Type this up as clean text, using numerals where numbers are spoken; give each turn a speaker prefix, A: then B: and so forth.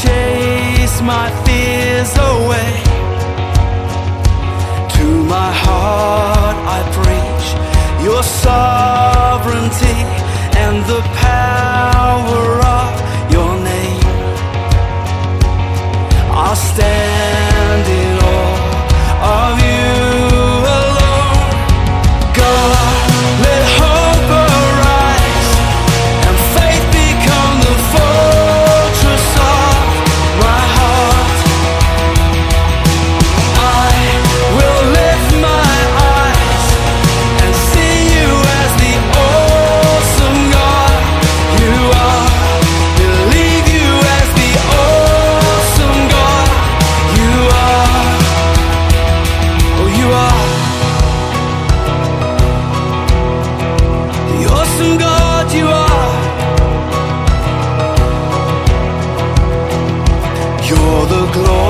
A: chase my fears away. To my heart I preach your sovereignty and the power of your name. I'll stand in awe of you alone. God, let hope arise and faith become the fortress of my heart. I will lift my eyes and see you as the awesome God you are. Believe you as the awesome God you are. Oh, you are the awesome God you are. You're the glory